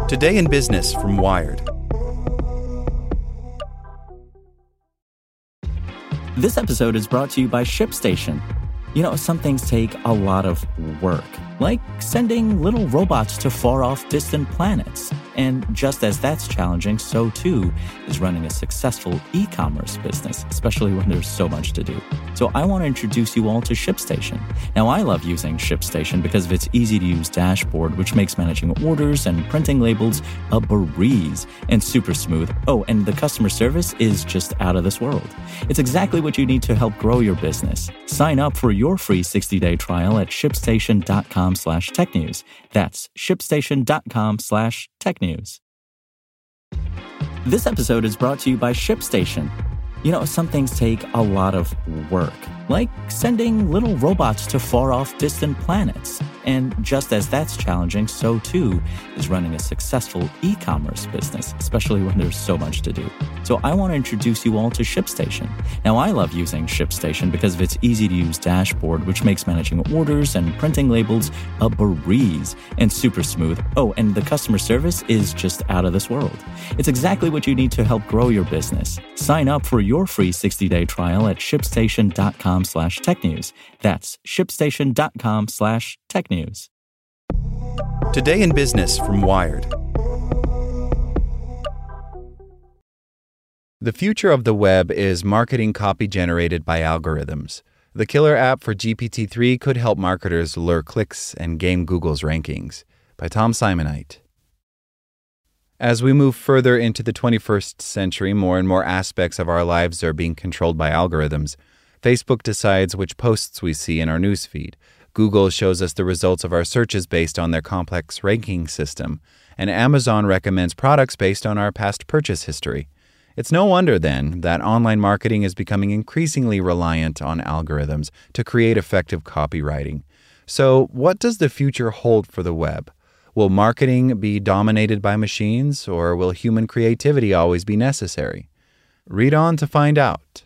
Today in Business from Wired. This episode is brought to you by ShipStation. You know, some things take a lot of work, like sending little robots to far-off distant planets. And just as that's challenging, so too is running a successful e-commerce business, especially when there's so much to do. So I want to introduce you all to ShipStation. Now, I love using ShipStation because of its easy-to-use dashboard, which makes managing orders and printing labels a breeze and super smooth. Oh, and the customer service is just out of this world. It's exactly what you need to help grow your business. Sign up for your free 60-day trial at shipstation.com/technews. That's shipstation.com/technews. This episode is brought to you by ShipStation. You know, some things take a lot of work, like sending little robots to far-off distant planets. And just as that's challenging, so too is running a successful e-commerce business, especially when there's so much to do. So I want to introduce you all to ShipStation. Now, I love using ShipStation because of its easy-to-use dashboard, which makes managing orders and printing labels a breeze and super smooth. Oh, and the customer service is just out of this world. It's exactly what you need to help grow your business. Sign up for your free 60-day trial at shipstation.com/technews. That's shipstation.com/technews. Today in Business from Wired. The future of the web is marketing copy generated by algorithms. The killer app for GPT-3 could help marketers lure clicks and game Google's rankings. By Tom Simonite. As we move further into the 21st century, more and more aspects of our lives are being controlled by algorithms. Facebook decides which posts we see in our newsfeed. Google shows us the results of our searches based on their complex ranking system. And Amazon recommends products based on our past purchase history. It's no wonder, then, that online marketing is becoming increasingly reliant on algorithms to create effective copywriting. So, what does the future hold for the web? Will marketing be dominated by machines, or will human creativity always be necessary? Read on to find out.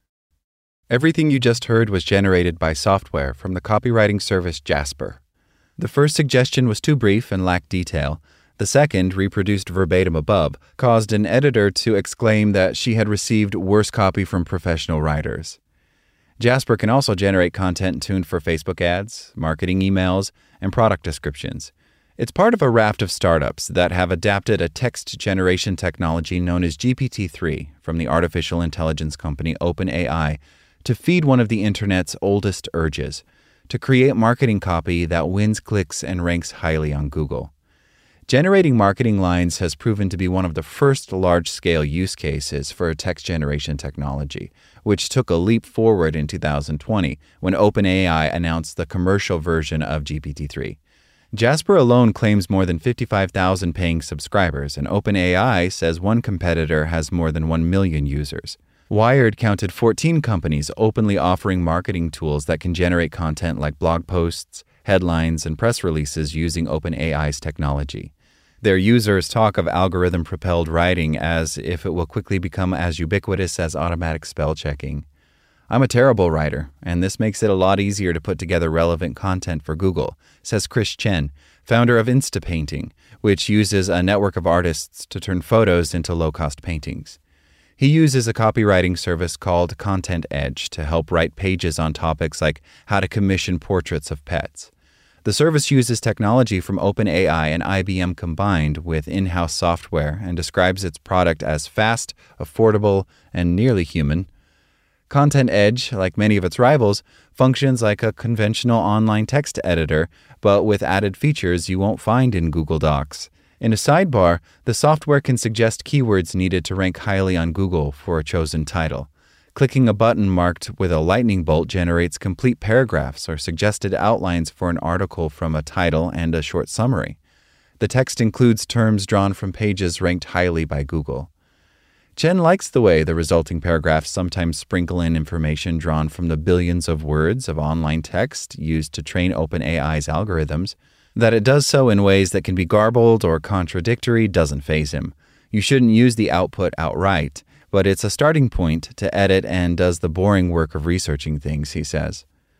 Everything you just heard was generated by software from the copywriting service Jasper. The first suggestion was too brief and lacked detail. The second, reproduced verbatim above, caused an editor to exclaim that she had received worse copy from professional writers. Jasper can also generate content tuned for Facebook ads, marketing emails, and product descriptions. It's part of a raft of startups that have adapted a text generation technology known as GPT-3 from the artificial intelligence company OpenAI to feed one of the internet's oldest urges, to create marketing copy that wins clicks and ranks highly on Google. Generating marketing lines has proven to be one of the first large-scale use cases for text generation technology, which took a leap forward in 2020 when OpenAI announced the commercial version of GPT-3. Jasper alone claims more than 55,000 paying subscribers, and OpenAI says one competitor has more than 1 million users. Wired counted 14 companies openly offering marketing tools that can generate content like blog posts, headlines, and press releases using OpenAI's technology. Their users talk of algorithm-propelled writing as if it will quickly become as ubiquitous as automatic spell checking. I'm a terrible writer, and this makes it a lot easier to put together relevant content for Google, says Chris Chen, founder of Instapainting, which uses a network of artists to turn photos into low-cost paintings. He uses a copywriting service called Content Edge to help write pages on topics like how to commission portraits of pets. The service uses technology from OpenAI and IBM combined with in-house software and describes its product as fast, affordable, and nearly human. Content Edge, like many of its rivals, functions like a conventional online text editor, but with added features you won't find in Google Docs. In a sidebar, the software can suggest keywords needed to rank highly on Google for a chosen title. Clicking a button marked with a lightning bolt generates complete paragraphs or suggested outlines for an article from a title and a short summary. The text includes terms drawn from pages ranked highly by Google. Chen likes the way the resulting paragraphs sometimes sprinkle in information drawn from the billions of words of online text used to train OpenAI's algorithms. That it does so in ways that can be garbled or contradictory doesn't faze him. You shouldn't use the output outright, but it's a starting point to edit and does the boring work of researching things, he says.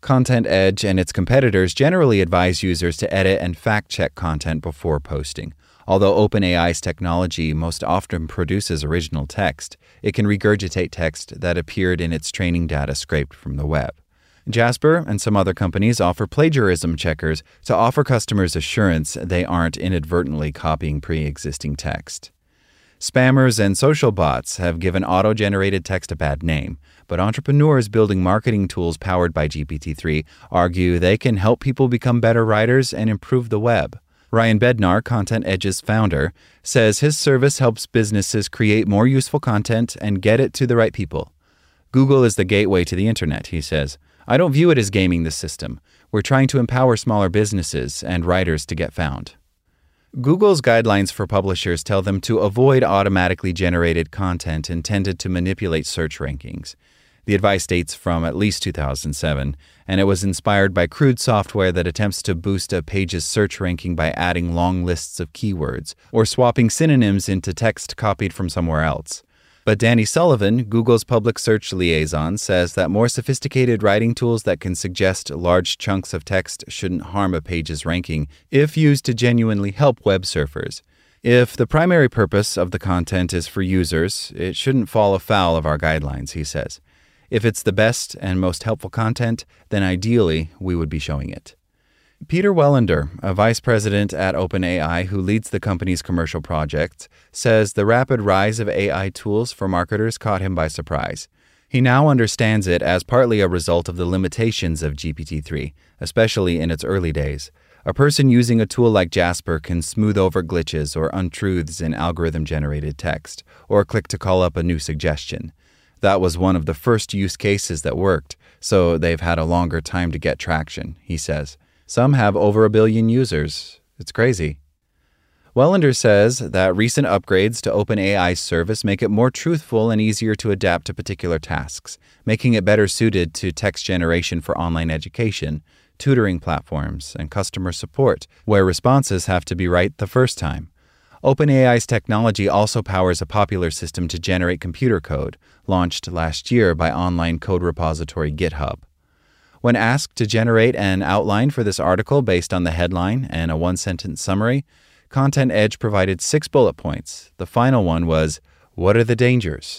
Content Edge and its competitors generally advise users to edit and fact-check content before posting. Although OpenAI's technology most often produces original text, it can regurgitate text that appeared in its training data scraped from the web. Jasper and some other companies offer plagiarism checkers to offer customers assurance they aren't inadvertently copying pre-existing text. Spammers and social bots have given auto-generated text a bad name, but entrepreneurs building marketing tools powered by GPT-3 argue they can help people become better writers and improve the web. Ryan Bednar, Content Edge's founder, says his service helps businesses create more useful content and get it to the right people. Google is the gateway to the internet, he says. I don't view it as gaming the system. We're trying to empower smaller businesses and writers to get found. Google's guidelines for publishers tell them to avoid automatically generated content intended to manipulate search rankings. The advice dates from at least 2007, and it was inspired by crude software that attempts to boost a page's search ranking by adding long lists of keywords or swapping synonyms into text copied from somewhere else. But Danny Sullivan, Google's public search liaison, says that more sophisticated writing tools that can suggest large chunks of text shouldn't harm a page's ranking if used to genuinely help web surfers. If the primary purpose of the content is for users, it shouldn't fall afoul of our guidelines, he says. If it's the best and most helpful content, then ideally we would be showing it. Peter Welander, a vice president at OpenAI who leads the company's commercial projects, says the rapid rise of AI tools for marketers caught him by surprise. He now understands it as partly a result of the limitations of GPT-3, especially in its early days. A person using a tool like Jasper can smooth over glitches or untruths in algorithm-generated text, or click to call up a new suggestion. That was one of the first use cases that worked, so they've had a longer time to get traction, he says. Some have over 1 billion users. It's crazy. Welander says that recent upgrades to OpenAI's service make it more truthful and easier to adapt to particular tasks, making it better suited to text generation for online education, tutoring platforms, and customer support, where responses have to be right the first time. OpenAI's technology also powers a popular system to generate computer code, launched last year by online code repository GitHub. When asked to generate an outline for this article based on the headline and a one-sentence summary, Content Edge provided 6 bullet points. The final one was, "What are the dangers?"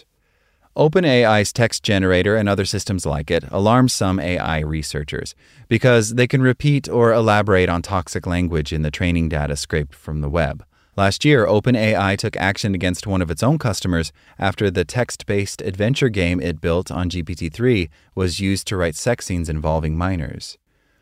OpenAI's text generator and other systems like it alarm some AI researchers because they can repeat or elaborate on toxic language in the training data scraped from the web. Last year, OpenAI took action against one of its own customers after the text-based adventure game it built on GPT-3 was used to write sex scenes involving minors.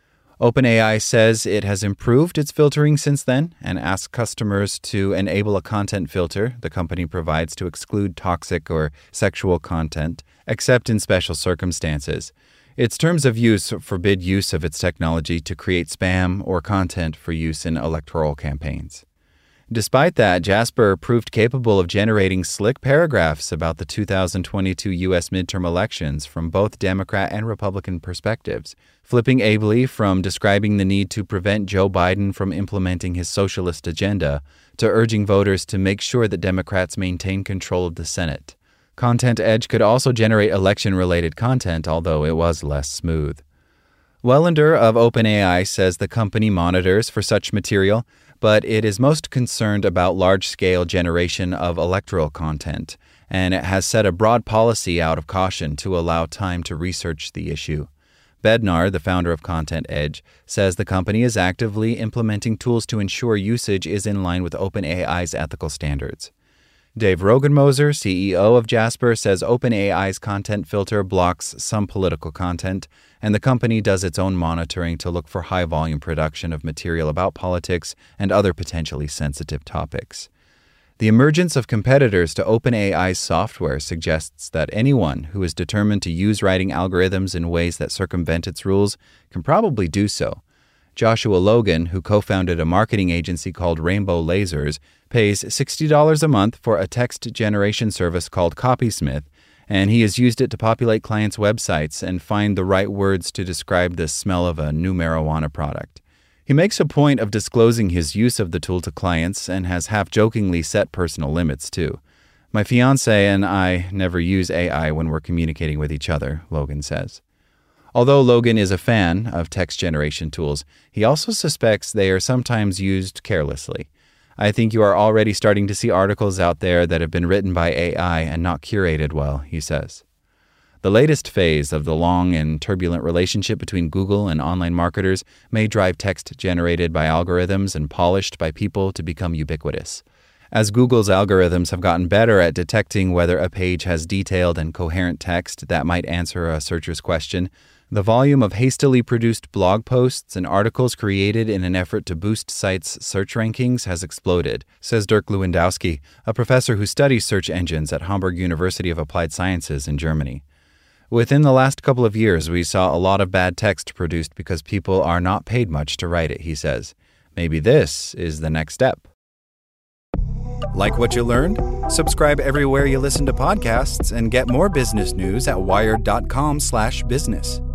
OpenAI says it has improved its filtering since then and asks customers to enable a content filter the company provides to exclude toxic or sexual content, except in special circumstances. Its terms of use forbid use of its technology to create spam or content for use in electoral campaigns. Despite that, Jasper proved capable of generating slick paragraphs about the 2022 U.S. midterm elections from both Democrat and Republican perspectives, flipping ably from describing the need to prevent Joe Biden from implementing his socialist agenda to urging voters to make sure that Democrats maintain control of the Senate. Content Edge could also generate election-related content, although it was less smooth. Welander of OpenAI says the company monitors for such material, but it is most concerned about large-scale generation of electoral content, and it has set a broad policy out of caution to allow time to research the issue. Bednar, the founder of Content Edge, says the company is actively implementing tools to ensure usage is in line with OpenAI's ethical standards. Dave Rogenmoser, CEO of Jasper, says OpenAI's content filter blocks some political content, and the company does its own monitoring to look for high-volume production of material about politics and other potentially sensitive topics. The emergence of competitors to OpenAI's software suggests that anyone who is determined to use writing algorithms in ways that circumvent its rules can probably do so. Joshua Logan, who co-founded a marketing agency called Rainbow Lasers, pays $60 a month for a text generation service called Copysmith, and he has used it to populate clients' websites and find the right words to describe the smell of a new marijuana product. He makes a point of disclosing his use of the tool to clients and has half-jokingly set personal limits, too. "My fiancé and I never use AI when we're communicating with each other," Logan says. Although Logan is a fan of text generation tools, he also suspects they are sometimes used carelessly. I think you are already starting to see articles out there that have been written by AI and not curated well, he says. The latest phase of the long and turbulent relationship between Google and online marketers may drive text generated by algorithms and polished by people to become ubiquitous. As Google's algorithms have gotten better at detecting whether a page has detailed and coherent text that might answer a searcher's question, the volume of hastily produced blog posts and articles created in an effort to boost sites' search rankings has exploded, says Dirk Lewandowski, a professor who studies search engines at Hamburg University of Applied Sciences in Germany. Within the last couple of years, we saw a lot of bad text produced because people are not paid much to write it, he says. Maybe this is the next step. Like what you learned? Subscribe everywhere you listen to podcasts and get more business news at wired.com/business.